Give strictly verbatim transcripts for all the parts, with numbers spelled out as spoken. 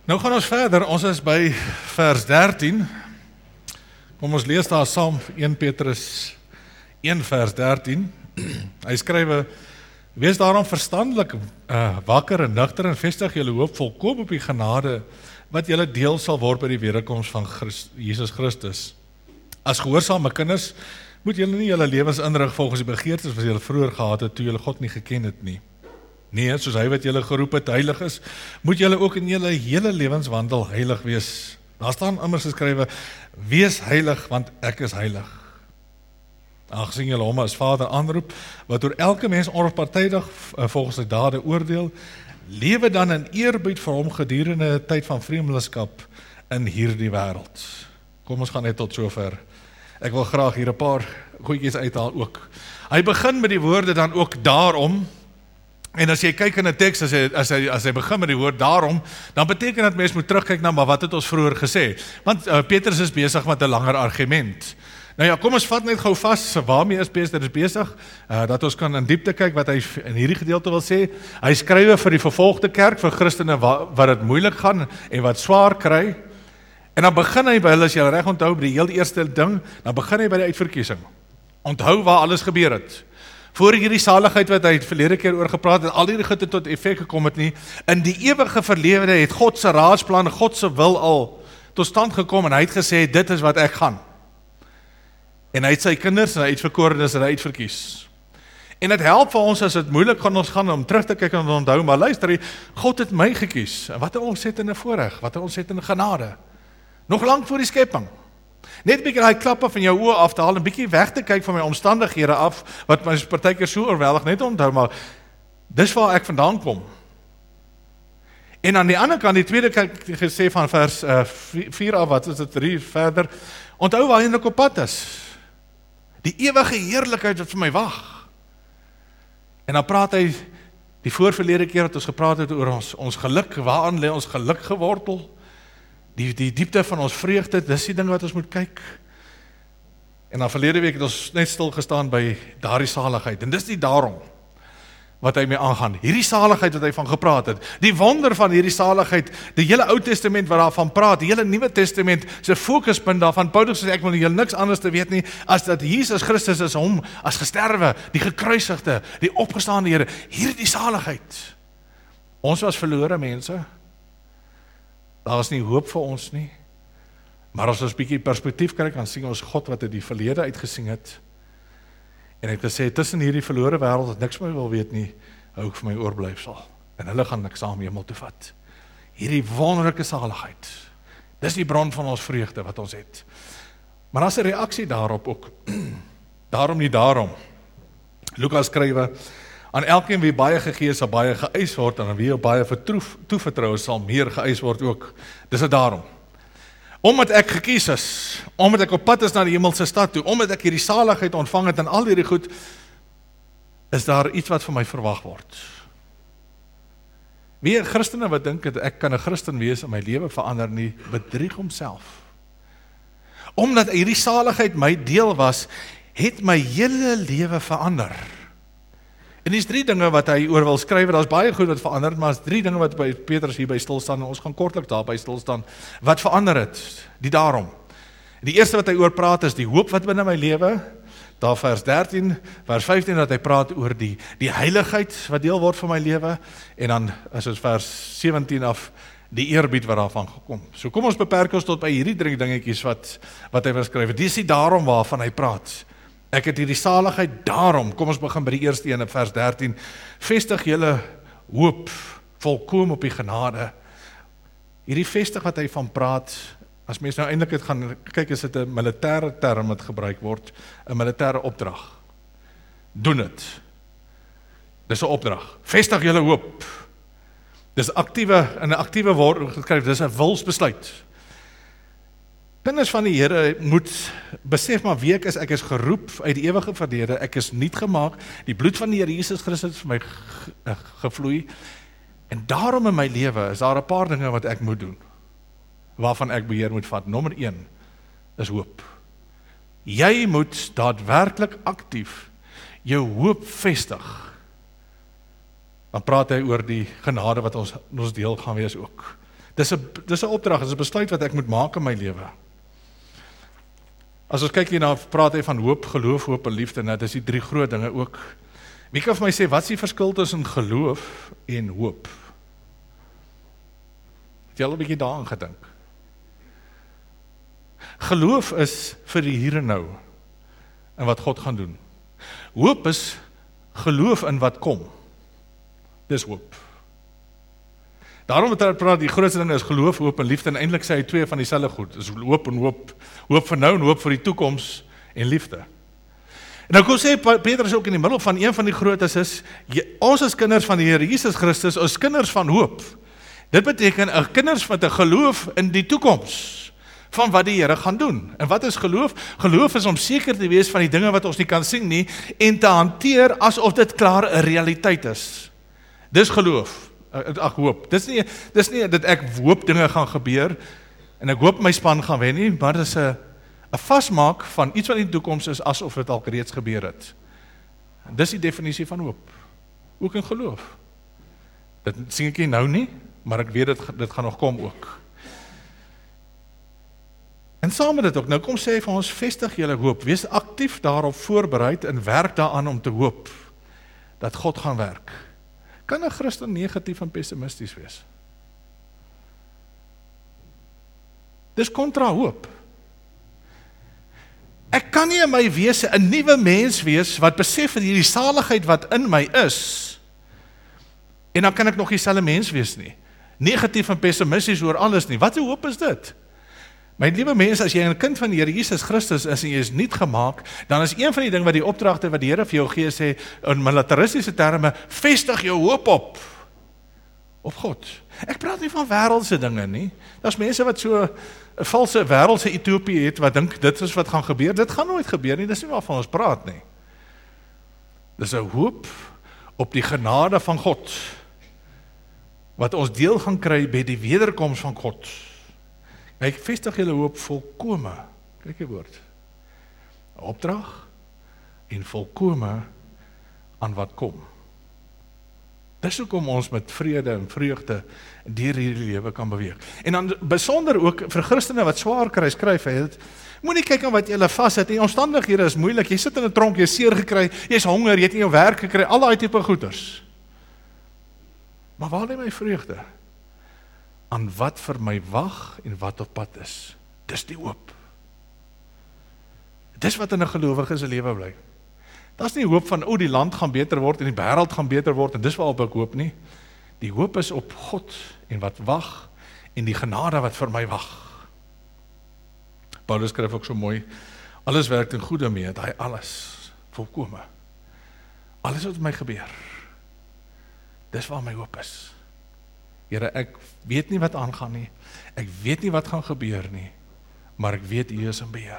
Nou gaan ons verder, ons is by vers dertien. Kom ons lees daar saam eerste Petrus een vers dertien. Hy skrywe, wees daarom verstandelik, uh, wakker en nugter en vestig julle hoop volkoop op die genade, wat julle deel sal word by die wederkoms van Christ, Jesus Christus. As gehoorsame kinders, moet julle nie julle lewens inrig volgens die begeertes wat julle vroeër gehad het, toe julle God nie geken het nie. Nee, soos hy wat julle geroep het heilig is, moet julle ook in julle hele lewenswandel heilig wees. Daar staan immers geskrywe, wees heilig, want ek is heilig. Aangesien julle hom as Vader aanroep, wat oor elke mens onpartydig volgens sy dade oordeel, lewe dan in eerbied vir hom gedurende 'n tyd van vreemdelingskap in hierdie wêreld. Kom ons gaan net tot sover. Ek wil graag hier 'n paar goedjies uithaal ook. Hy begin met die woorde dan ook daarom. En as jy kyk in 'n teks, as hy, as, hy, as hy begin met die woord daarom, dan beteken dat mens moet terugkyk na, maar wat het ons vroeër gesê? Want uh, Petrus is besig met 'n langer argument. Nou ja, kom ons vat net gou vas, waarmee is Petrus besig? Uh, dat ons kan in diepte kyk wat hy in hierdie gedeelte wil sê. Hy skrywe vir die vervolgde kerk, vir Christene wat, wat dit moeilik gaan en wat swaar kry. En dan begin hy by hulle, as jy reg onthou, by die heel eerste ding, dan begin hy by die uitverkiesing. Onthou waar alles gebeur het. Voor hierdie saligheid wat hy het verlede keer oor gepraat het, al hierdie goede tot effek gekom het nie, in die ewige verlede het God se raadsplan, God se wil al tot stand gekom, en hy het gesê, dit is wat ek gaan. En hy het sy kinders, en hy het uitverkorenes, en hy het verkies. En het help vir ons, as dit moeilik gaan ons gaan, om terug te kyk en onthou, maar luister, God het my gekies, en wat 'n ontsettende voorreg, wat 'n ontsettende genade, nog lank voor die skepping. Net 'n bietjie daai klappe van jou oë af te haal, 'n bietjie weg te kyk van my omstandighede af, wat my partykeer so oorweldig, net onthou, maar dis waar ek vandaan kom. En aan die ander kant, die tweede kyk gesê van vers uh, vier af, wat is dit, drie verder, onthou waar hy op pad is. Die ewige heerlikheid wat vir my wag. En dan praat hy, die voorverlede keer wat ons gepraat het oor ons, ons geluk, waaraan lê ons geluk gewortel, Die, die diepte van ons vreugde, dis die ding wat ons moet kyk. En dan verlede week het ons net stil gestaan by daardie saligheid. En dis die daarom wat hy mee aangaan. Hierdie saligheid wat hy van gepraat het. Die wonder van hierdie saligheid, die hele Ou Testament wat daarvan praat, die hele Nuwe Testament se fokuspunt daarvan, Paulus sê ek wil julle niks anders te weet nie, as dat Jesus Christus is hom as gesterwe, die gekruisigde, die opgestaande Here, hierdie saligheid. Ons was verlore mense. Daar is nie hoop vir ons nie, maar as ons 'n bietjie perspektief kyk, dan sien ons God wat uit die verlede uitgesien het, en hy het gesê, tussen hierdie verlore wêreld, wat niks meer wil weet nie, hou ek vir my oorblyfsel, en hulle gaan ek saam hemel toe vat. Hierdie wonderlike saligheid, dis die bron van ons vreugde wat ons het. Maar daar's 'n reaksie daarop ook, daarom nie daarom. Lukas skrywe, aan elkeen wie baie gegee is, sal baie geëis word, en aan wie baie vertroef, toevertrou sal meer geëis word ook. Dis dit daarom. Omdat ek gekies is, omdat ek op pad is na die hemelse stad toe, omdat ek hierdie saligheid ontvang het en al hierdie goed, is daar iets wat van my verwag word. Wie 'n Christene wat dink dat ek kan 'n Christen wees en my lewe verander nie, bedrieg homself. Omdat hierdie saligheid my deel was, het my hele lewe verander. En dis drie dinge wat hy oor wil skryf, daar's baie goed wat verander, maar is drie dinge wat by Petrus hierby stil staan, en ons gaan kortliks daarby stil staan, wat verander het, die daarom. Die eerste wat hy oor praat is die hoop wat binne my lewe, daar vers dertien, vers vyftien, dat hy praat oor die, die heiligheid wat deel word van my lewe, en dan is dit vers sewentien af, die eerbied wat daarvan gekom. So kom ons beperk ons tot by hierdie drie dingetjies wat, wat hy wil skryf. Dis die daarom waarvan hy praat. Ek het hierdie saligheid daarom, kom ons begin by die eerste een in vers dertien, vestig julle hoop volkom op die genade. Hierdie vestig wat hy van praat, as mens nou eintlik het gaan kyk, is dit 'n militêre term wat gebruik word, 'n militêre opdrag. Doen dit. Dis 'n opdrag. Vestig julle hoop. Dis aktiewe, in 'n aktiewe woord geskryf, dis 'n wilsbesluit. Kinders van die Here moet besef maar wie ek is, ek is geroep uit die ewige verlede, ek is nuut gemaak, die bloed van die Here Jesus Christus het vir my ge, gevloei, en daarom in my lewe is daar 'n paar dinge wat ek moet doen, waarvan ek beheer moet vat. Nommer een is hoop. Jy moet daadwerklik aktief jou hoop vestig. Dan praat hy oor die genade wat ons, ons deel gaan wees ook. Dis 'n dis 'n opdrag, dis 'n besluit wat ek moet maak in my lewe. As ons kyk hier na, praat hy van hoop, geloof, hoop en liefde, nou dis die drie groot dinge ook. Wie kan vir my sê, wat is die verskil tussen geloof en hoop? Het jy al 'n bietjie daaraan gedink? Geloof is vir die hier en nou, en wat God gaan doen. Hoop is geloof in wat kom. Dis hoop. Daarom het hy praat, die grootste ding is geloof, hoop en liefde, en eintlik sê hy twee van dieselfde goed, dis hoop en hoop, hoop vir nou en hoop vir die toekoms, en liefde. En nou kom sê, Petrus ook in die middel van een van die grootes is, ons as kinders van die Here Jesus Christus, ons kinders van hoop. Dit beteken, een kinders met 'n geloof in die toekoms, van wat die Here gaan doen. En wat is geloof? Geloof is om seker te wees van die dinge wat ons nie kan sien nie, en te hanteer asof dit klaar 'n realiteit is. Dis geloof. Ag hoop, dis nie, dis nie dat ek hoop dinge gaan gebeur, en ek hoop my span gaan wen nie, maar dis 'n 'n vasmaak van iets wat in die toekoms is, asof dit al reeds gebeur het. Dis die definisie van hoop, ook in geloof. Dit sien ek nie nou nie, maar ek weet dit, dit gaan nog kom ook. En saam met dit ook, nou kom sê hy vir ons, vestig julle hoop, wees aktief daarop voorbereid, en werk daaraan om te hoop, dat God gaan werk. Kan 'n Christen negatief en pessimisties wees? Dis kontra hoop. Ek kan nie in my wese 'n nuwe mens wees, wat besef dat hierdie saligheid wat in my is, en dan kan ek nog dieselfde mens wees nie. Negatief en pessimisties oor alles nie. Wat 'n hoop is dit? My liewe mens, as jy 'n kind van die Here Jesus Christus is en jy is nuut gemaak, dan is een van die dinge wat die opdragte wat die Here vir jou gee sê, in militaristiese terme, vestig jou hoop op, op God. Ek praat nie van wêreldse dinge nie. Daar's mense wat so 'n valse wêreldse utopie het, wat dink dit is wat gaan gebeur. Dit gaan nooit gebeur nie, dis nie waarvan ons praat nie. Dis 'n hoop op die genade van God, wat ons deel gaan kry by die wederkoms van God. Ek vestig julle hoop volkome, kyk die woord, opdrag en volkome aan wat kom. Dis hoekom ons met vrede en vreugde deur hierdie lewe kan beweeg. En dan besonder ook vir Christene wat swaar kry, skryf hy dit, moenie kyk aan wat jy vas het, die omstandighede is moeilik, jy sit in 'n tronk, jy is seer gekry, jy is honger, jy het nie jou werk gekry, al daai tipe goeders. Maar waar lê my vreugde? Aan wat vir my wag en wat op pad is. Dis die hoop. Dis wat in 'n gelowige se lewe bly. Daar's nie hoop van, o, die land gaan beter word en die wêreld gaan beter word en dis waarop ek hoop nie. Die hoop is op God en wat wag en die genade wat vir my wag. Paulus skryf ook so mooi, alles werk ten goeie mee, hy alles volkome. Alles wat met my gebeur. Dis waar my hoop is. Here, ek weet nie wat aangaan nie, ek weet nie wat gaan gebeur nie, maar ek weet U is in beheer.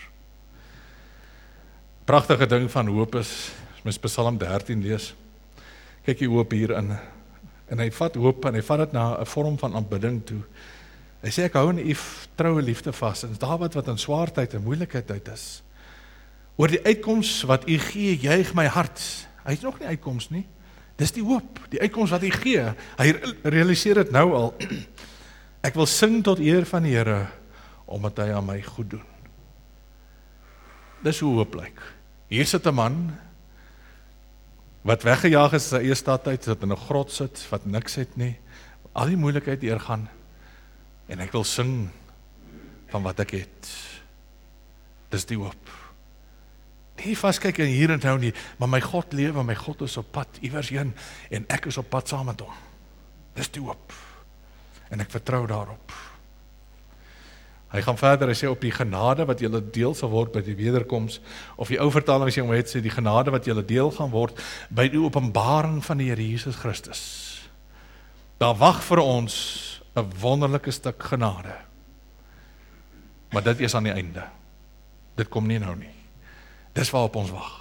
Pragtige ding van hoop is, as mens Psalm dertien lees, kyk die hoop hier in, en hy vat hoop en hy vat dit na 'n vorm van aanbidding toe. Hy sê, ek hou in U troue liefde vas, en daar wat wat in swaartyd en moeilikheid uit is. Oor die uitkoms wat U gee, juig my hart. Hy het nog nie uitkoms nie. Dis die hoop, die uitkoms wat hy gee. Hy realiseer dit nou al. Ek wil sing tot eer van die Here, omdat hy aan my goed doen. Dis hoe hoop lyk. Hier sit 'n man, wat weggejaag is sy eie stad uit, wat in 'n grot sit, wat niks het nie, al die moeilikheid deurgaan, en ek wil sing van wat ek het. Dis die hoop. Nie vaskyk in hier en nou nie, maar my God lewe, my God is op pad iewers heen, en ek is op pad saam met hom. Dis die hoop. En ek vertrou daarop. Hy gaan verder, hy sê op die genade wat julle deel sal word by die wederkoms, of die ou vertaling sê, het sê die genade wat julle deel gaan word by die openbaring van die Here Jesus Christus. Daar wag vir ons 'n wonderlike stuk genade. Maar dit is aan die einde. Dit kom nie nou nie. Dis waarop ons wag.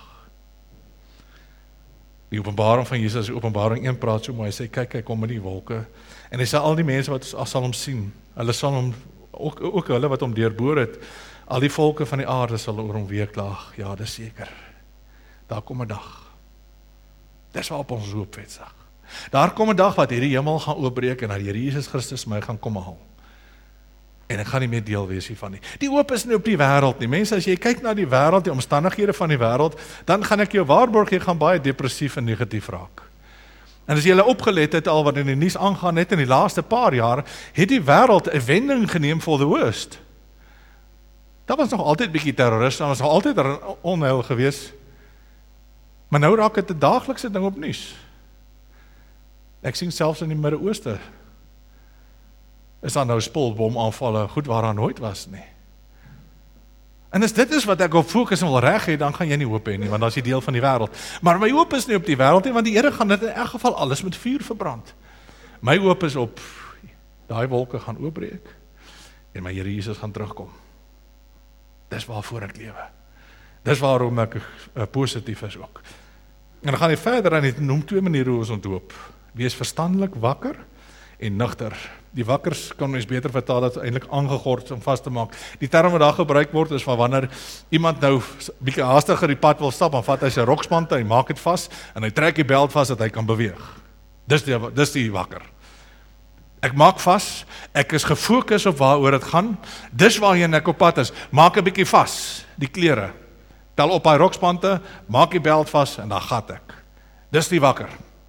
Die openbaring van Jesus, die openbaring een praat so mooi, hy sê, kyk, hy kom in die wolke, en hy sê, al die mense wat sal hom sien, hulle sal hom, ook, ook hulle wat hom deurboor het, al die volke van die aarde sal oor hom weeklaag, ja, dis seker, daar kom 'n dag, dis waarop ons hoop vestig, Daar kom 'n dag wat hierdie hemel gaan oopbreek en dat die Here Jesus Christus my gaan kom haal. En ek gaan nie meer deel wees hiervan nie. Die hoop is nie op die wêreld nie. Mense, as jy kyk na die wêreld, die omstandighede van die wêreld, dan gaan ek jou waarborg, jy gaan baie depressief en negatief raak. En as jy hulle opgelet het al wat in die nuus aangaan het in die laaste paar jaar, het die wêreld 'n wending geneem for the worst. Daar was nog altyd bietjie terroriste, daar was nog altyd 'n onheil gewees. Maar nou raak dit 'n daaglikse ding op nuus. Ek sien selfs in die Midde-Ooste is daar nou spulbomaanvalle, goed waar daar nooit was nie. En as dit is wat ek op fokus en wil reg hê, dan gaan jy nie hoop hê nie, want dan is jy deel van die wêreld. Maar my hoop is nie op die wêreld nie, want die Here gaan dit in elk geval alles met vuur verbrand. My hoop is op daai wolke gaan oopbreek en my Here Jesus gaan terugkom. Dis waarvoor ek lewe. Dis waarom ek uh, positief is ook. En dan gaan hy verder en hy noem twee maniere hoe ons onthoop. Wees verstandelik wakker en nugter. Die wakkers kan mens beter vertaal dat eintlik aangegord om vas te maak. Die term wat daar gebruik word is van wanneer iemand nou bietjie haastiger die pad wil stap, dan vat hy sy rokspant, hy maak dit vas en hy trek die beld vas dat hy kan beweeg. Dis die dis die wakker. Ek maak vas, ek is gefokus op waaroor dit gaan. Dis waarheen ek op pad is. Maak 'n bietjie vas, die klere. Tel op hy rokspante, maak die beld vas en dan gat ek. Dis die wakker.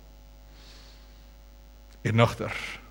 En nugter.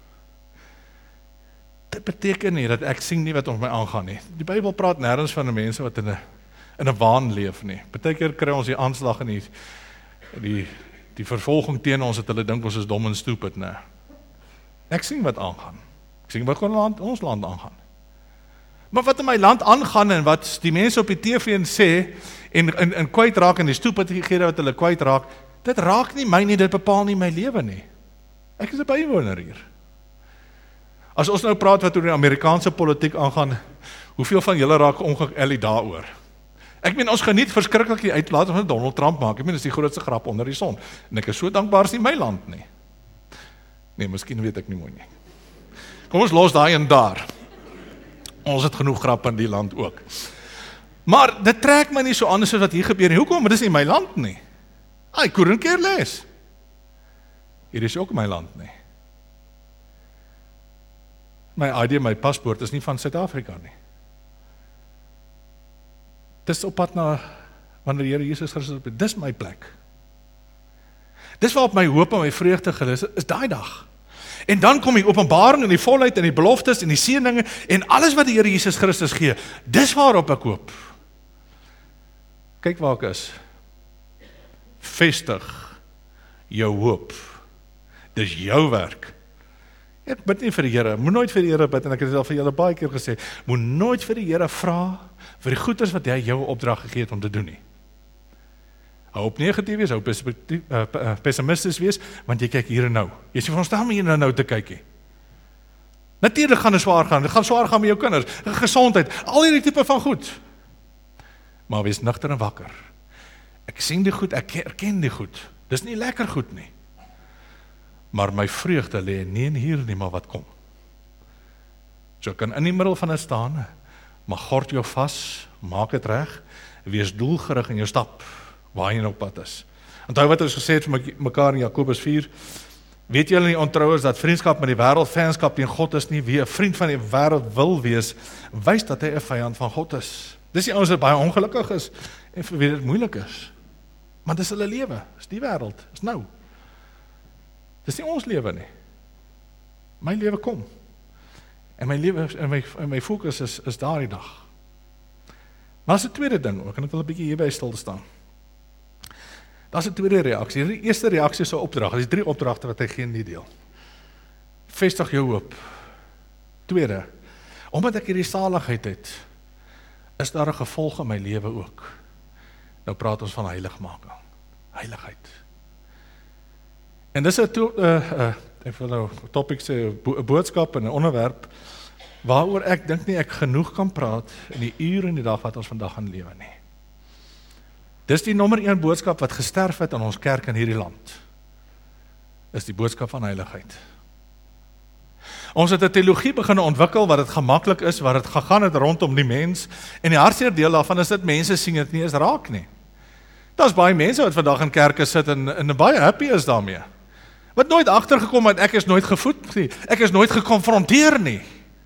Dit beteken nie dat ek sien nie wat om my aangaan nie. Die Bybel praat nêrens van 'n mense wat in 'n in 'n waan leef nie. Partykeer kry ons die aanslag en die die die vervolging teen ons dat hulle dink ons is dom en stupid, nee. Ek sien wat aangaan. Ek sien wat gewoon ons land aangaan. Maar wat in my land aangaan en wat die mense op die T V en sê en in in kwyt raak en die stoepighede wat hulle kwyt raak, dit raak nie my nie, dit bepaal nie my lewe nie. Ek is 'n bywoner hier. As ons nou praat wat oor die Amerikaanse politiek aangaan, hoeveel van julle raak ongeëllie daaroor? Ek meen, ons geniet verskriklik die uitlating van Donald Trump maak. Ek meen, dis die grootste grap onder die son. En ek is so dankbaar is nie my land nie. Nee, miskien weet ek nie mooi nie. Kom ons los daai en daar. Ons het genoeg grap in die land ook. Maar dit trek my nie so anders as wat hier gebeur nie. Hoekom? Dit is nie my land nie. I couldn't care less. Hier is ook my land nie. My I D, my paspoort is nie van Suid-Afrika nie. Dis op pad na wanneer die Here Jesus Christus op, dis my plek. Dis waarop my hoop en my vreugde gelus is, is daai dag. En dan kom die openbaring en die volheid en die beloftes en die seëninge en alles wat die Here Jesus Christus gee. Dis waarop ek hoop. Kyk waar ek is. Vestig jou hoop. Dis jou werk. Ek bid nie vir die Here, moet nooit vir die Here bid, en ek het dit al vir julle baie keer gesê, moet nooit vir die Here vra vir die goeders wat hy jou opdrag gegee het om te doen nie. Hou op negatief wees, hou uh, pessimisties wees, want jy kyk hier en nou. Jy sê, verstaan my hier en nou te kyk nie. Natuurlik gaan dit swaar gaan, dit gaan swaar gaan met jou kinders, gesondheid, al hierdie tipe van goed. Maar wees nugter en wakker. Ek sien die goed, ek erken die goed. Dis nie lekker goed nie. Maar my vreugde lê nie in hier nie, maar wat kom. So kan in die middel van dit staan, maar gord jou vas, maak dit reg, wees doelgerig in jou stap, waar jy op pad is. Onthou wat ons gesê het vir mekaar in Jakobus vier, weet julle nie ontrou is dat vriendskap met die wêreld, vyandskap teen God is nie, wie 'n vriend van die wêreld wil wees, wys dat hy 'n vyand van God is. Dis die ouens wat baie ongelukkig is, en vir wie dit moeilik is. Maar dis hulle lewe, dis die wêreld, is nou. Dis nie ons lewe nie. My lewe kom. En my lewe en my, en my fokus is, is daardie dag. Maar as 'n tweede ding ook, en ek wil 'n bietjie hierby stil staan. Daar's 'n tweede reaksie. Die eerste reaksie is 'n opdrag. Dis drie opdragte wat hy gee in die deel. Vestig jou hoop. Tweede, omdat ek hierdie saligheid het, is daar 'n gevolg in my lewe ook. Nou praat ons van heiligmaking. Heiligheid. En dis 'n uh, uh, ek wil nou topic sê, 'n boodskap en 'n onderwerp waaroor ek dink nie ek genoeg kan praat in die ure en die dag wat ons vandag gaan lewe nie. Dis die nommer een boodskap wat gesterf het in ons kerk in hierdie land. Is die boodskap van heiligheid. Ons het 'n teologie begin ontwikkel wat dit gemaklik is, waar dit gegaan het rondom die mens, en die hartseer deel daarvan is dat mense sien dit nie eens raak nie. Daar's baie mense wat vandag in kerke sit en, en baie happy is daarmee. Wat nooit agtergekom het, ek is nooit gevoed nie. Ek is nooit gekonfronteer nie.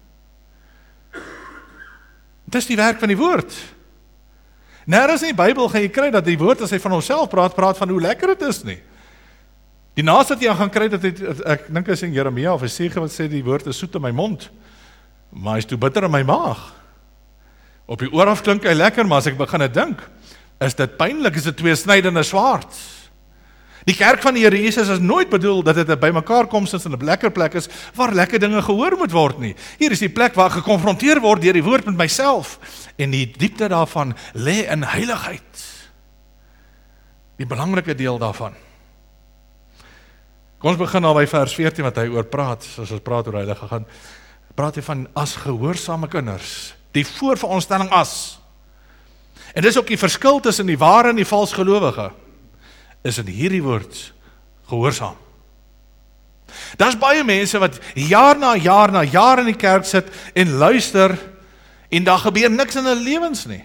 Dit is die werk van die woord. Nergens in die Bybel gaan jy kry dat die woord, as hy van homself praat, praat van hoe lekker het is nie. Die naaste wat jy gaan kry, dat het, ek dink is in Jeremia of Jesaja wat sê die woord is soet in my mond, maar hy is toe bitter in my maag. Op die oor af klink hy lekker, maar as ek begin te dink, is dit pynlik, is dit tweesnydende swaard. Die kerk van die Here Jesus is nooit bedoel dat dit by mekaar komstens in 'n lekker plek is, waar lekker dinge gehoor moet word nie. Hier is die plek waar ek gekonfronteer word deur die woord met myself, en die diepte daarvan lê in heiligheid. Die belangrike deel daarvan. Kom ons begin al by vers veertien wat hy oor praat, as ons praat oor heilige gaan, praat hy van as gehoorsame kinders, die voorveronderstelling as. En dis ook die verskil tussen die ware en die vals gelowige, is in hierdie woord gehoorsaam. Daar's baie mense wat jaar na jaar na jaar in die kerk sit en luister, en daar gebeur niks in hulle lewens nie.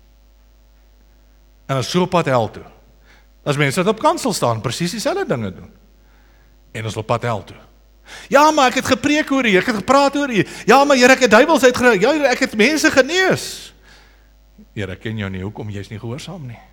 En is so op pad hel toe. As mense wat op kansel staan, presies dieselfde dinge doen. En ons op pad hel toe. Ja, maar ek het gepreek oor U, ek het gepraat oor U. Ja, maar Here, ek het duiwels uitgeruik. Ja, Here, ek het mense genees. Here, ek ken jou nie, hoekom jy is nie gehoorsaam nie.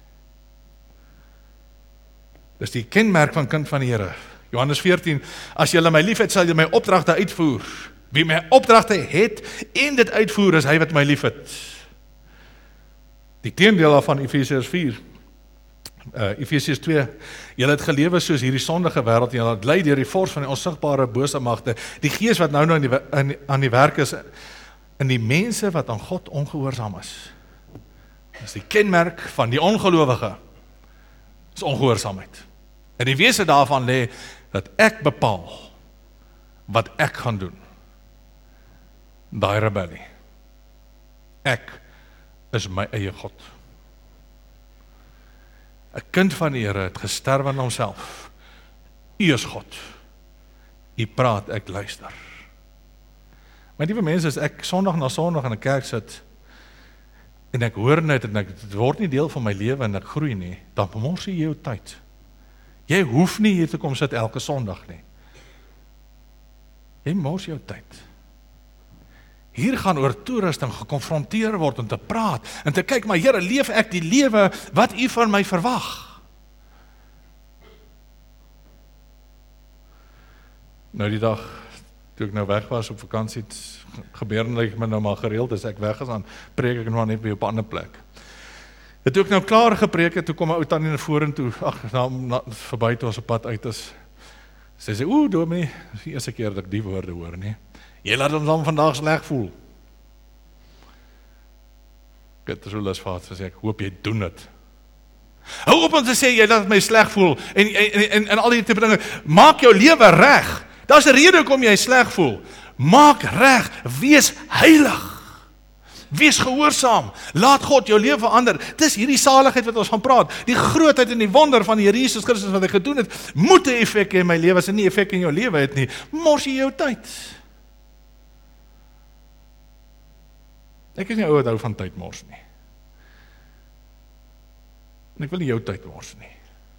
Dis die kenmerk van kind van die Here. Johannes veertien, as julle my lief het, sal julle my opdragte uitvoer. Wie my opdragte het en dit uitvoer, is hy wat my lief het. Die teendeel daarvan, Efesiërs vier, uh, Efesiërs twee, julle het gelewe soos hierdie sondige wêreld, julle het lei deur die vors van die onsigbare bose magte, die gees wat nou nou aan die, in, aan die werk is, in die mense wat aan God ongehoorsaam is. Dis die kenmerk van die ongelowige, is ongehoorsaamheid. En die wese daarvan lê, dat ek bepaal, wat ek gaan doen. Daai rebellie. Ek is my eie God. 'n Kind van die Here het gesterf aan homself. U is God. U praat, ek luister. My liewe mense, as ek sondag na sondag in 'n kerk sit, en ek hoor net, en ek, dit word nie deel van my lewe, en ek groei nie, dan bemors jy jou tyd. Jy hoef nie hier te kom sit elke sondag nie. Jy mors jou tyd. Hier gaan oor toerusting gekonfronteer word om te praat, en te kyk, maar Here, leef ek die lewe wat U van my verwag? Nou die dag, toe ek nou weg was op vakansie, gebeur net my nou maar gereeld, as ek weg is, dan preek ek nou net by op 'n ander plek. En toe ek nou klaar gepreek het, toe kom my ou tannie na vorentoe, ag, na, na, verby toe ons op pad uit is, sy sê, oeh, dominee, dis die eerste keer dat ek die woorde hoor, nie? Jy laat ons dan vandag sleg voel. Ek het so lus gehad, sê ek, hoop jy doen dit. Hou op om te sê, jy laat my sleg voel, en, en, en, en al die tipe dinge, maak jou lewe reg. Daar's 'n rede hoekom jy sleg voel. Maak reg, wees heilig. Wees gehoorsaam, laat God jou lewe verander. Dis hierdie saligheid wat ons van praat. Die grootheid en die wonder van die Here Jesus Christus wat hy gedoen het, moet 'n effek hê in my lewe, as hy nie effek in jou lewe het nie, mors jy jou tyd. Ek is nie ou wat hou van tyd mors nie. En ek wil nie jou tyd mors nie.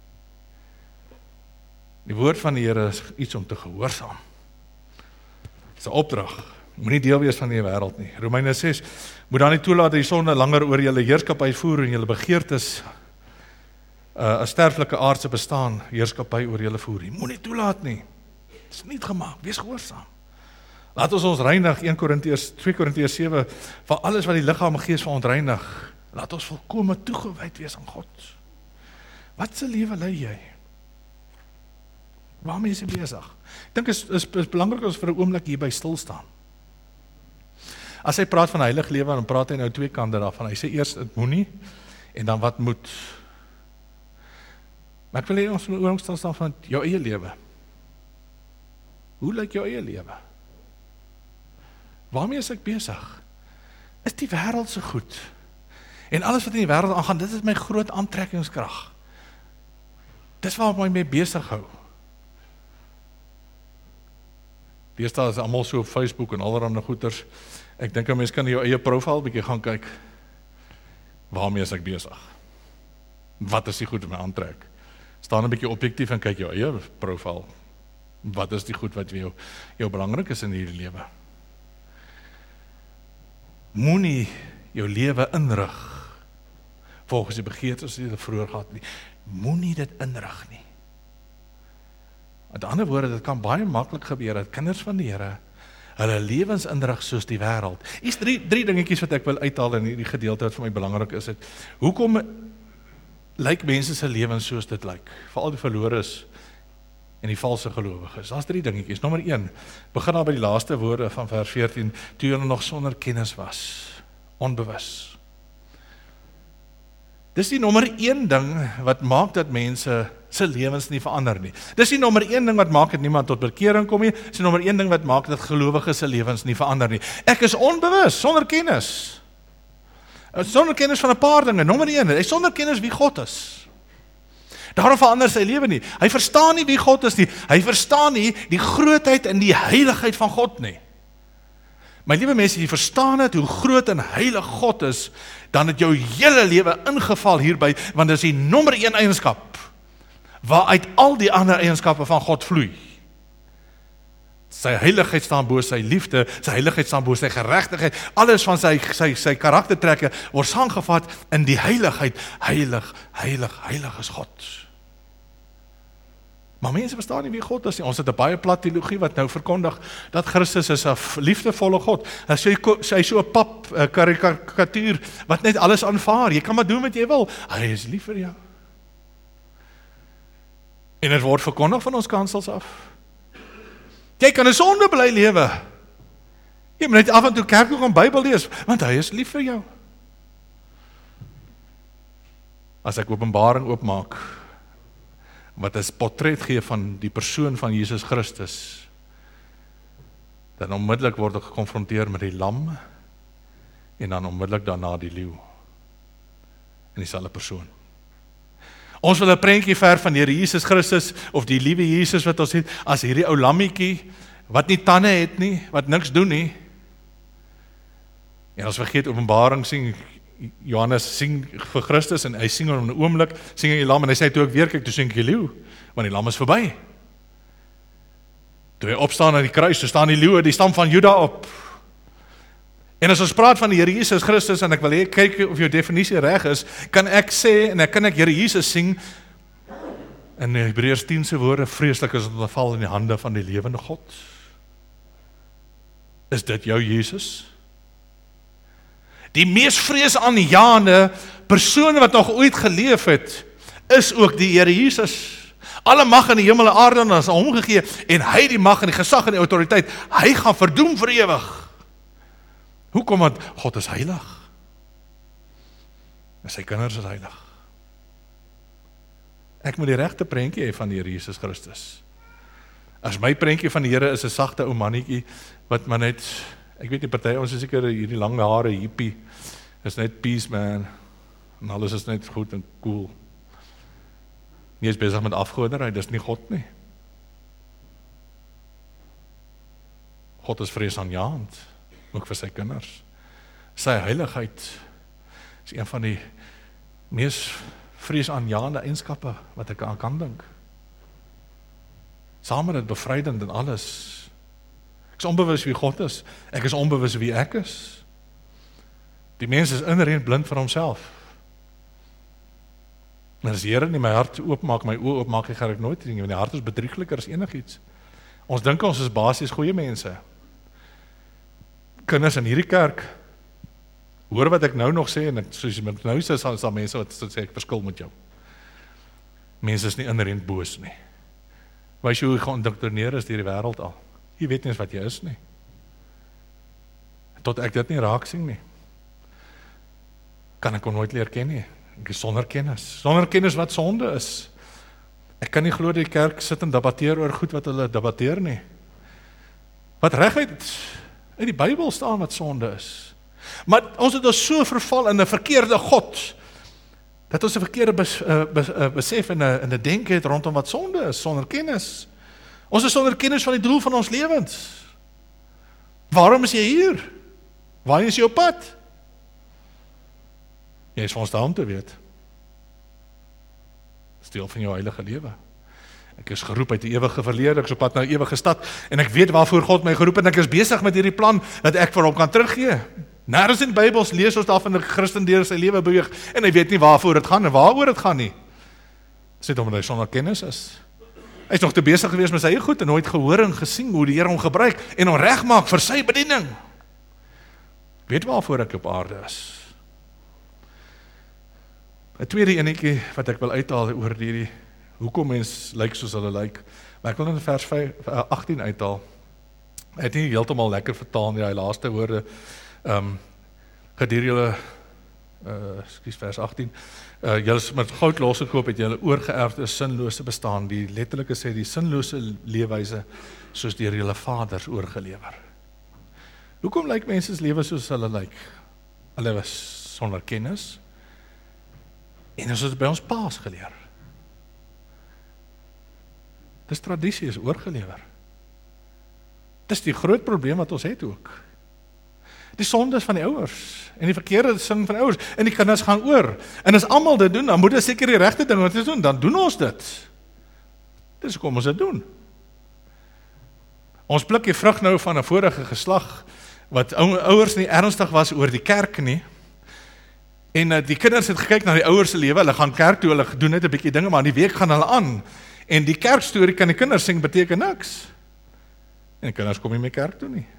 Die woord van die Here is iets om te gehoorsaam. Dit is 'n opdrag. Moenie deel wees van die wêreld nie. Romeine ses, moet dan nie toelaat dat die sonde langer oor julle heerskappy voer en julle begeertes, 'n uh, sterflike aardse bestaan, heerskappy oor julle voer nie. Moenie toelaat nie. Dit is niet gemaak, wees gehoorsaam. Laat ons ons reinig, een Korintiërs, twee Korintiërs sewe, van alles wat die liggaam en gees van ontreinig. Laat ons volkome toegewyd wees aan God. Wat se lewe lei jy? Waarmee is jy besig? Ek dink is, is, is belangrik as vir 'n oomblik hierby stil staan. As hy praat van heilig lewe, dan praat hy nou twee kante daarvan. Hy sê eers, dit moenie, en dan wat moet. Maar ek wil hê ons moet oor stil staan van jou eie lewe. Hoe lyk jou eie lewe? Waarmee is ek besig? Is die wêreld so goed? En alles wat in die wêreld aangaan, dit is my groot aantrekkingskrag. Dis waar ek my mee besig hou. Deesdae is almal so op Facebook en allerhande goeters. Ek dink 'n mens kan jou eie profiel bietjie gaan kyk. Waarmee is ek besig? Wat is die goed wat my aantrek? Staan 'n bietjie objektief en kyk jou eie profiel. Wat is die goed wat jou, jou belangrik is in hierdie lewe? Moenie jou lewe inrig volgens die begeertes wat jy vroeër gehad nie. Moenie dit inrig nie. Met ander woorde, dit kan baie maklik gebeur dat kinders van die Here hulle lewens inrig soos die wêreld. Hier's drie drie dingetjies wat ek wil uithaal in hierdie gedeelte wat vir my belangrik is. Het. Hoekom lyk mense se lewens soos dit lyk? Veral die verloores en die valse gelowiges. Daar's drie dingetjies. Nommer een, begin daar by die laaste woorde van vers veertien, toe hulle nog sonder kennis was, onbewus. Dis die nommer een ding wat maak dat mense se lewens nie verander nie. Dis die nommer een ding wat maak dat niemand tot bekering kom nie. Dis die nommer een ding wat maak dat gelowiges se lewens nie verander nie. Ek is onbewus, sonder kennis. Sonder kennis van 'n paar dinge. Nommer een, hy sonder kennis wie God is. Daarom verander sy lewe nie. Hy verstaan nie wie God is nie. Hy verstaan nie die grootheid en die heiligheid van God nie. My liewe mense, jy verstaan het hoe groot en heilig God is, dan het jou hele lewe ingeval hierby, want dit is die nommer een eienskap waaruit al die ander eienskappe van God vloei. Sy heiligheid staan bo sy liefde, sy heiligheid staan bo sy geregtigheid, alles van sy sy sy karaktertrekke word saamgevat in die heiligheid. Heilig, heilig, heilig is God. Maar mense verstaan nie wie God is nie. Ons het 'n baie plat teologie wat nou verkondig dat Christus is 'n liefdevolle God. Hy sê hy so 'n pap karikatuur wat net alles aanvaar. Jy kan maar doen wat jy wil. Hy is lief vir jou. En dit word verkondig van ons kansels af. Jy kan 'n sonde bly lewe. Jy moet net af en toe kerk toe gaan Bybel lees, want hy is lief vir jou. As ek Openbaring oopmaak, wat 'n portret gee van die persoon van Jesus Christus, dan onmiddellik word ek gekonfronteer met die lam, en dan onmiddellik daarna die leeu, in dieselfde persoon. Ons wil 'n prentjie ver van die Here Jesus Christus, of die liewe Jesus wat ons het, as hierdie ou lammetjie, wat nie tande het nie, wat niks doen nie. En ons vergeet Openbaring sien, Johannes sien vir Christus, en hy sien hom in 'n oomblik, sien hy die lam, en hy sê toe ek weer kyk, toe sien ek die leeu, want die lam is verby. Toe hy opstaan aan die kruis, toe staan die leeu, die stam van Juda op. En as ons praat van die Here Jesus Christus, en ek wil hê kyk of jou definisie reg is, kan ek sê, en ek kan ek Here Jesus sing, in Hebreërs tien se woorde, vreeslik is om te val in die hande van die lewende God. Is dit jou Jesus? Die mees vreesaanjaende persoon wat nog ooit geleef het, is ook die Here Jesus. Alle mag in die hemel en aarde is aan hom gegee, en hy die mag en die gesag en die autoriteit, hy gaan verdoem vir ewig. Hoekom? Want God is heilig. En sy kinders is heilig. Ek moet die regte prentjie hê van die Here Jesus Christus. As my prentjie van die Here is 'n sagte ou mannetjie, wat maar net, ek weet nie, party, ons is seker hierdie lang hare, hippie, is net peace man, en alles is net goed en cool. Nie is besig met afgoderry, dis nie God nie. God is vreesaanjaend, ook vir sy kinders. Sy heiligheid is een van die mees vreesaanjaende eienskappe wat ek aan kan dink. Saam met dit bevrydend en alles. Ek is onbewus wie God is. Ek is onbewus wie ek is. Die mens is inherent blind vir homself. En as die Here nie my hart oopmaak, my oë oopmaak, ek gaan ek nooit ding, want die hart is bedriegliker as enigiets. Ons dink ons is basies goeie mense. Kinders in hierdie kerk, hoor wat ek nou nog sê, en ek, soos jy nou sê, sal, sal mense wat sê, ek verskil met jou. Mense is nie inherent boos nie. Wys jy hoe geïndoktrineer is deur die wêreld al. Jy weet nie eens wat jy is nie. Tot ek dit nie raak sien nie, kan ek hom nooit leer ken nie. Ek is sonder kennis. Sonder kennis wat sonde is. Ek kan nie glo dat die kerk sit en debatteer oor goed wat hulle debatteer nie. Wat reguit in die Bybel staan wat sonde is. Maar ons het ons so verval in 'n verkeerde God, dat ons 'n verkeerde bes, uh, bes, uh, besef en 'n 'n denke het rondom wat sonde is, sonder kennis. Ons is sonder kennis van die doel van ons lewens. Waarom is jy hier? Waar is jou pad? Jy is vir ons daar om te weet. Dis deel van jou heilige lewe. Ek is geroep uit die ewige verlede, ek is op pad na die ewige stad, en ek weet waarvoor God my geroep het, en ek is besig met hierdie plan, dat ek vir hom kan teruggee. Nergens in die Bybels lees ons daarvan 'n Christen deur sy lewe beweeg, en hy weet nie waarvoor dit gaan, en waaroor dit gaan nie. Dit is omdat hy sonder kennis is. Hy is nog te besig gewees met sy eie goed, en nooit gehoor en gesien hoe die Here hom gebruik, en hom regmaak vir sy bediening. Ek weet waarvoor ek op aarde is. 'n Tweede enetjie wat ek wil uithaal oor die hoekom mens lyk soos hulle lyk. Maar ek wil in vers agttien uithaal. Hy het nie heeltemal lekker vertaal nie, hy laaste woorde. Ehm um, gedurende julle uh ekskuus vers agttien. Uh julle is met goud losgekoop, het julle oorgeerfde sinlose bestaan, die letterlike sê die sinlose leefwyse soos deur julle vaders oorgelewer. Hoekom lyk mense se lewe soos hulle lyk? Hulle was sonder kennis. En ons het by ons paas geleer. Dis tradisie, is oorgelewer. Dis die groot probleem wat ons het ook. Die sondes van die ouers, en die verkeerde sin van die ouers, en die kinders gaan oor. En as almal dit doen, dan moet ons seker die regte ding wat ons doen, dan doen ons dit. Dis hoekom ons dit doen. Ons pluk die vrug nou van 'n vorige geslag, wat ouers nie ernstig was oor die kerk nie, en uh, die kinders het gekyk na die ouers se lewe, hulle gaan kerk toe, hulle doen net 'n bietjie dinge, maar in die week gaan hulle aan, en die kerkstorie kan die kinders sing, beteken niks. En die kinders kom nie meer kerk toe nie.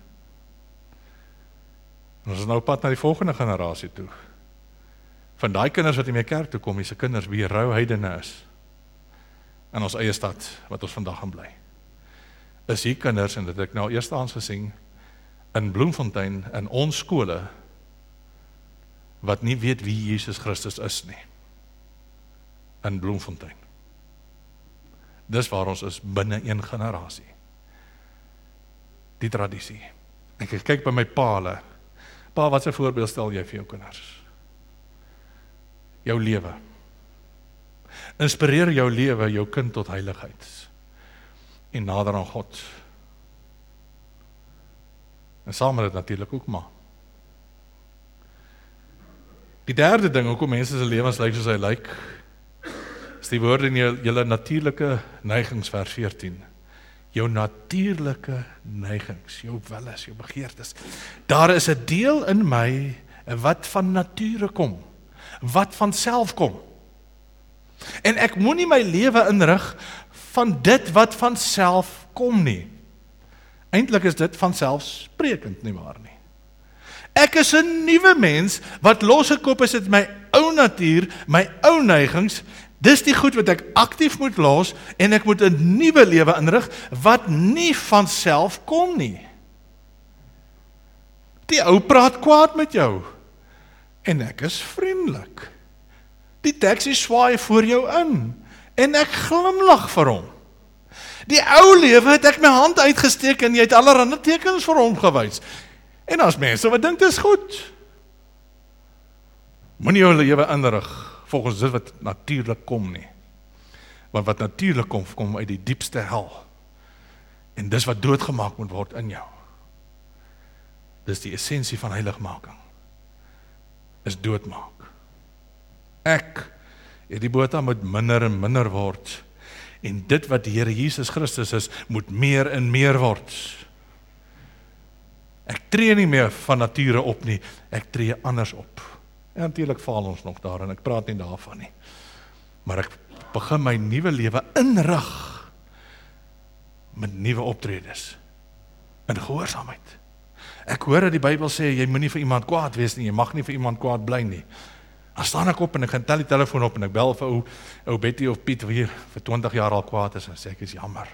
Ons is nou op pad na die volgende generasie toe. Van daai kinders wat nie meer kerk toe kom, is se kinders wie rou heidene is. In ons eie stad, wat ons vandag gaan bly. Is hier kinders, en dit het ek nou eerstehands gesien, in Bloemfontein, in ons skole, wat nie weet wie Jesus Christus is nie. In Bloemfontein. Dis waar ons is binne een generasie. Die tradisie. En ek kyk by my paale. Pa, wat 'n voorbeeld stel jy vir jou kinders? Jou lewe. Inspireer jou lewe, jou kind tot heiligheid. En nader aan God. En saam met dit natuurlik ook maar. Die derde ding, hoekom mense se lewens lyk soos hy lyk, is die woorde in julle natuurlike neigings, vers veertien. Jou natuurlike neigings, jou willes, jou begeertes. Daar is 'n deel in my wat van nature kom, wat van self kom. En ek moenie my lewe inrig van dit wat van self kom nie. Eintlik is dit van selfsprekend nie waar nie. Ek is 'n nuwe mens wat losgekoop is uit my ou natuur, my ou neigings. Dis die goed wat ek aktief moet los, en ek moet 'n nuwe lewe inrig, wat nie van self kom nie. Die ou praat kwaad met jou, en ek is vriendelik. Die taxi swaai voor jou in, en ek glimlag vir hom. Die ou lewe het ek my hand uitgesteek, en jy het allerlei tekens vir hom gewys. En as mense wat dink, dis goed. Moenie jou lewe inrig volgens dit wat natuurlik kom nie. Want wat natuurlik kom, kom uit die diepste hel. En dis wat doodgemaak moet word in jou. Dis die essensie van heiligmaking. Is doodmaak. Ek, die boodskap moet minder en minder word. En dit wat die Here Jesus Christus is, moet meer en meer word. Ek tree nie meer van nature op nie, ek tree anders op. En natuurlik faal ons nog daarin, ek praat nie daarvan nie. Maar ek begin my nuwe lewe inrig met nuwe optredes in gehoorsaamheid. Ek hoor dat die Bybel sê, jy moenie vir iemand kwaad wees nie, jy mag nie vir iemand kwaad bly nie. Dan staan ek op en ek gaan tel die telefoon op en ek bel vir ou, ou Betty of Piet, wie vir twintig jaar al kwaad is, en sê ek is jammer.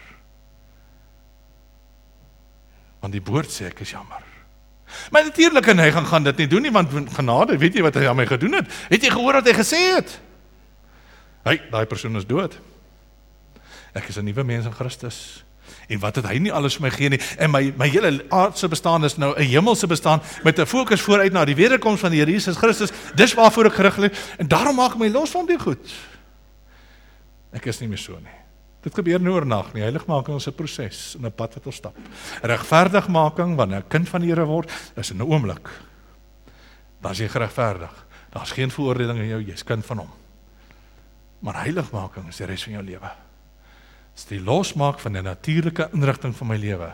Want die woord sê ek is jammer. Maar natuurlike neiging gaan dit nie doen nie, want genade, weet jy wat hy aan my gedoen het? Het jy gehoor wat hy gesê het? Hey, daai persoon is dood. Ek is 'n nuwe mens in Christus. En wat het hy nie alles vir my gee nie, en my, my hele aardse bestaan is nou 'n hemelse bestaan, met 'n fokus vooruit na die wederkoms van die Here Jesus Christus, dis waarvoor ek gerig lê, en daarom maak ek my los van die goed. Ek is nie meer so nie. Dit gebeur nie oornag nie, heiligmaking is 'n proses, en 'n pad wat ons stap. Regverdigmaking, wanneer 'n kind van die Here word, is in 'n oomblik. Dan is jy geregverdig, daar is geen veroordeling in jou, jy is kind van hom. Maar heiligmaking is die res van jou lewe. is die losmaak van die natuurlike inrigting van my lewe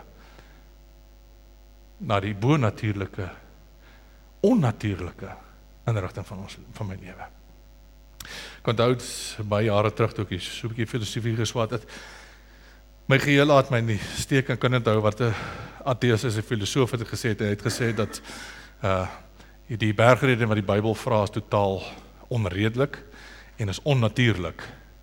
na die bo-natuurlike, onnatuurlike inrigting van ons van my lewe. Ek onthou baie jare terug toe ek so 'n bietjie filosofie geswat het. My geheel laat my nie steek en kan onthou wat 'n ateïs is 'n filosoof het gesê het. Hy het gesê dat uh die bergrede wat die Bybel vra is totaal onredelik en is onnatuurlik.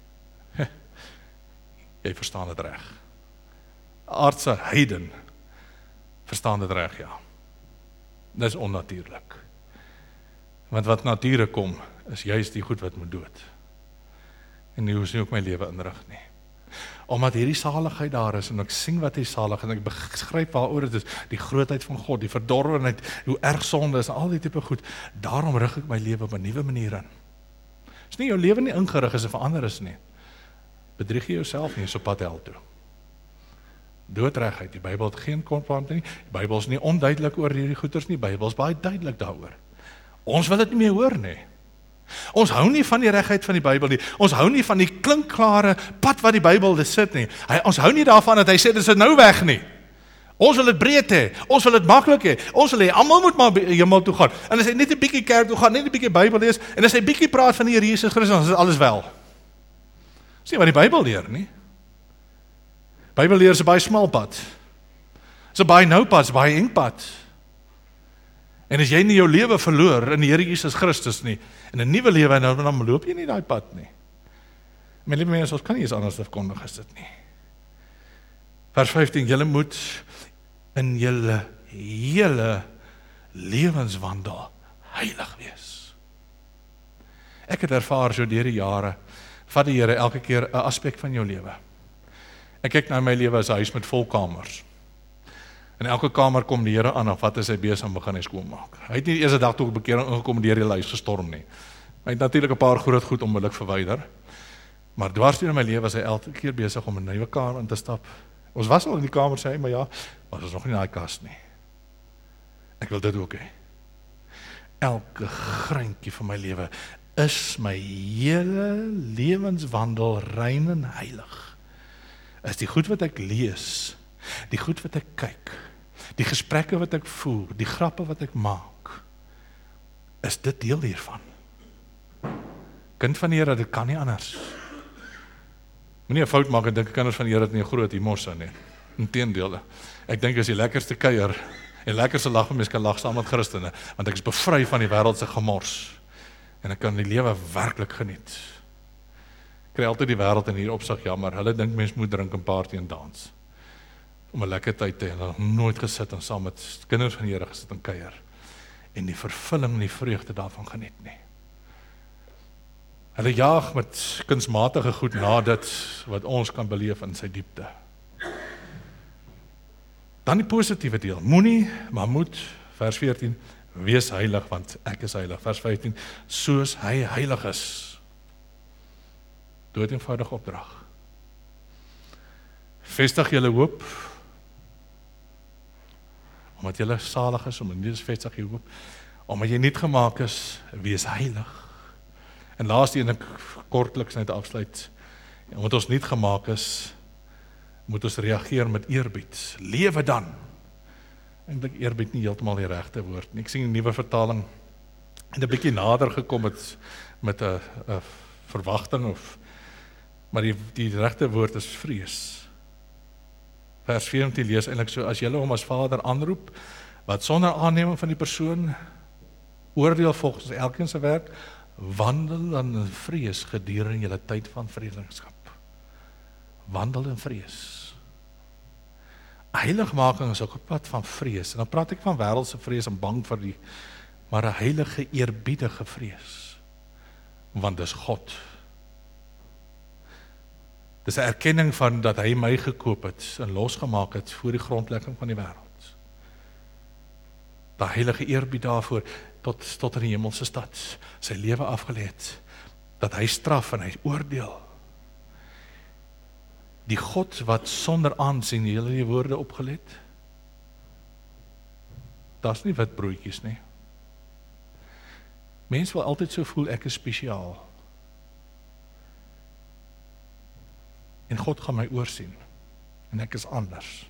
Jy verstaan dit reg. Aardse heiden verstaan dit reg, ja. Dit is onnatuurlik. Want wat nature kom, is juist die goed wat moet dood. En nie hoes nie ook my lewe inrig nie. Omdat hierdie saligheid daar is, en ek sien wat die saligheid, en ek begryp waaroor dit is, die grootheid van God, die verdorwenheid, hoe erg sonde is, al die tipe goed, daarom rig ek my lewe op 'n nuwe manier in. Is nie jou lewe nie ingerig is en verander is nie. Bedrieg jy jouself nie, so pad hel toe. Doodregheid, die Bybel het geen kontrant nie, die Bybel is nie onduidelik oor hierdie goeters nie, die Bybel is baie duidelik daaroor. Ons wil dit nie meer hoor nie. Ons hou nie van die regheid van die Bybel nie, ons hou nie van die klinkklare pad wat die Bybel dit sit nie, hy, ons hou nie daarvan dat hy sê, dit is nou weg nie. Ons wil dit breed hê, ons wil dit maklik hê, ons wil hê, almal moet maar hemel toe gaan, en as hy net 'n bietjie kerk toe gaan, net 'n bietjie Bybel lees, en as hy bietjie praat van die Here Jesus Christus, dan is alles wel. Dis nie wat die Bybel leer nie. Bybel leer is 'n baie smal pad. Is 'n baie nou pad, is 'n baie eng pad. En as jy nie jou lewe verloor in die Here Jesus Christus nie, in 'n nuwe lewe, nou dan loop jy nie daai pad nie. My liewe mense, ons kan nie eens anders afkondig as dit nie. Vers vyftien, julle moet in julle hele lewenswandel heilig wees. Ek het ervaar so deur die jare, vat die Here elke keer 'n aspek van jou lewe. Ek kyk na my lewe as 'n huis met vol kamers. In elke kamer kom die Here aan, of wat is hy besig om begin hy skoonmaak. Hy het nie die eerste dag toe ek bekering ingekom deur die huis gestorm nie. Hy het natuurlik 'n paar groot goed onmiddellik verwyder. Maar dwars deur my lewe was hy elke keer besig om 'n nuwe kamer in te stap. Ons was al in die kamer, sê hy, maar ja, maar ons nog nie in daai kas nie. Ek wil dit ook hê. Elke greintjie van my lewe is my hele lewenswandel rein en heilig. Is die goed wat ek lees, die goed wat ek kyk, die gesprekke wat ek voer, die grappe wat ek maak, is dit deel hiervan. Kind van die Here, dit kan nie anders. Moenie 'n fout maak en dink kinders van die Here het nie 'n groot humor nie. Inteendeel. Ek dink as die lekkerste kuier en lekkerste lag van mense kan lag saam met Christene, want ek is bevry van die wêreldse gemors en ek kan die lewe werklik geniet. Ek kry altyd die wêreld in hier opsig jammer. Hulle dink mens moet drink en party en dans om 'n lekker tyd te hê. Hulle het nooit gesit en saam met kinders van die Here gesit en kuier en die vervulling en die vreugde daarvan geniet nie. Hulle jaag met kunsmatige goed na dit wat ons kan beleef in sy diepte. Dan die positiewe deel. Moenie, maar moet, vers veertien, wees heilig, want ek is heilig. Vers vyftien, soos hy heilig is. Dood eenvoudige opdrag. Vestig julle hoop, omdat julle salig is, omdat jy vestig jy hoop, omdat jy niet gemaak is, wees heilig. En laatste en ek kortliks net afsluit, omdat ons niet gemaak is, moet ons reageer met eerbied. Lewe dan. Ek dink eerbied nie heeltemal die regte woord nie. Ek sien 'n nuwe vertaling en 'n bietjie nader gekom het met 'n verwagting of maar die die regte woord is vrees. Vers vyftien lees eintlik so: as julle hom as Vader aanroep, wat sonder aanneming van die persoon oordeel volgens elkeen se werk, wandel dan in vrees gedurende julle tyd van vreemdelingskap. Wandel in vrees. Heiligmaking is ook 'n pad van vrees. En dan praat ek van wêreldse vrees en bang vir die, maar 'n heilige eerbiedige vrees. Want dis God. Dis 'n erkenning van dat hy my gekoop het en losgemaak het voor die grondlegging van die wêreld. Daai heilige eerbied daarvoor tot tot in die hemelse stad, sy lewe afgelê het, dat hy straf en hy oordeel. Die God wat sonder aansien die hele woorde opgelet, daar's nie wit broodjies nie. Mense wil altyd so voel ek is spesiaal. En God gaan my oorsien. En ek is anders.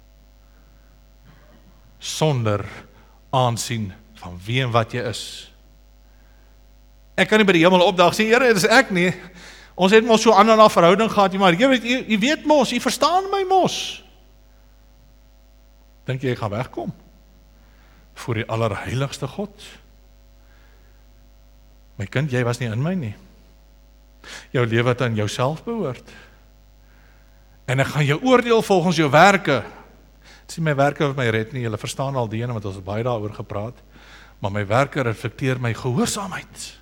Sonder aansien van wie en wat jy is. Ek kan nie by die hemel opdag sê, Here, dit is ek nie. Ons het mos so aan en af verhouding gehad, maar jy weet, jy, jy weet mos, jy verstaan my mos. Dink jy, jy gaan wegkom? Voor die allerheiligste God? My kind, jy was nie in my nie. Jou lewe het aan jouself behoort. En ek gaan jou oordeel volgens jou werke. Sien, my werke wat my red nie, julle verstaan al die ene, want ons het baie daaroor gepraat, maar my werke reflekteer my gehoorsaamheid.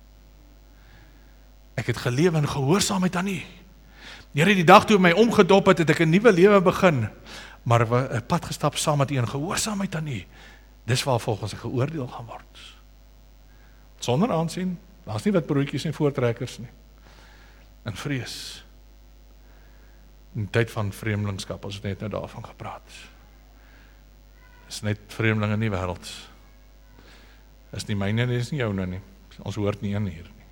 Ek het gelewe in gehoorsaamheid aan U. Here, die dag toe my omgedop het, het ek 'n nuwe lewe begin, maar 'n pad gestap saam met U in gehoorsaamheid aan U. Dis waar volgens ek geoordeel gaan word. Sonder aansien, daar's nie wat broodjies en voortrekkers nie. En vrees. In tyd van vreemdelingskap, ons het net nou daarvan gepraat. Is net vreemdeling in die wêreld. Is nie myne nie, is nie joune nie. Ons hoort nie in hier nie.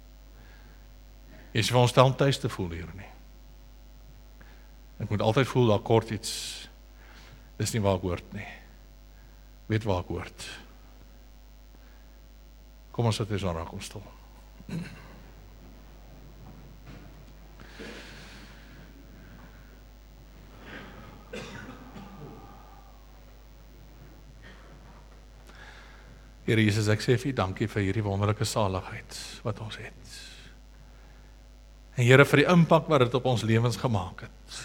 Jy is vir ons stel om thuis te voel hier nie. Ek moet altyd voel, daar kort iets. Dis nie waar ek hoort nie. Weet waar ek hoort. Kom ons sit eens aan raak ons stil. Here Jesus, ek sê vir U dankie vir hierdie wonderlike saligheid wat ons het. En Here, vir die impak wat dit op ons lewens gemaak het.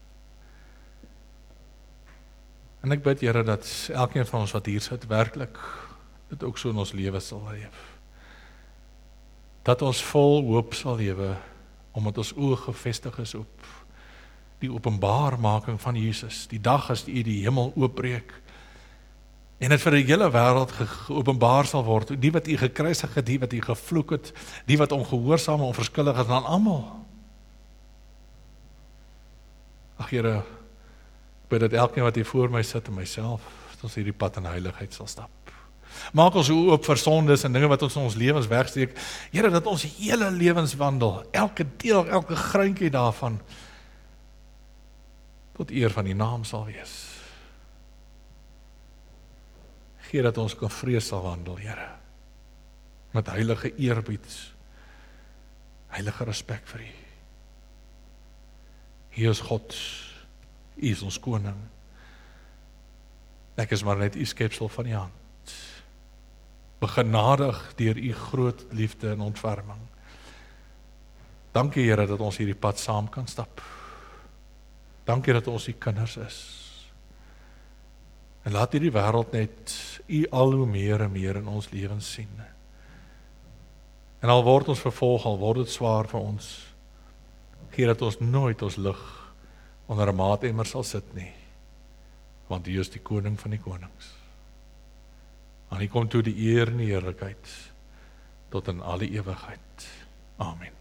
En ek bid, Here, dat elkeen van ons wat hier sit, werklik dit ook so in ons lewe sal leef. Dat ons vol hoop sal lewe, omdat ons oë gefestig is op die openbaarmaking van Jesus, die dag as U die hemel oopbreek, en dit vir die hele wêreld geopenbaar sal word, die wat U gekruisig het, die wat U gevloek het, die wat ongehoorsaam en onverskillig is aan almal. Ag Here, ek bid dat elkeen wat hier voor my sit en myself, dat ons hierdie pad in heiligheid sal stap. Maak ons oop vir sondes en dinge wat ons in ons lewens wegsteek. Here, dat ons hele lewenswandel, elke deel, elke greintjie daarvan, tot eer van U naam sal wees. Gee dat ons kan vrees sal wandel, Here, met heilige eerbied, heilige respek vir U. U is God, U is ons koning. Ek is maar net U skepsel van U hand. Begenadig deur U groot liefde en ontferming. Dankie, Here, dat ons hierdie pad saam kan stap. Dankie dat ons U kinders is. En laat hierdie wêreld net U al hoe meer en meer in ons lewens sien. En al word ons vervolg, al word dit swaar vir ons, gee dat ons nooit ons lig onder 'n maatemmer sal sit nie, want U is die koning van die konings. Aan U kom toe die eer en die heerlikheid tot in alle ewigheid. Amen.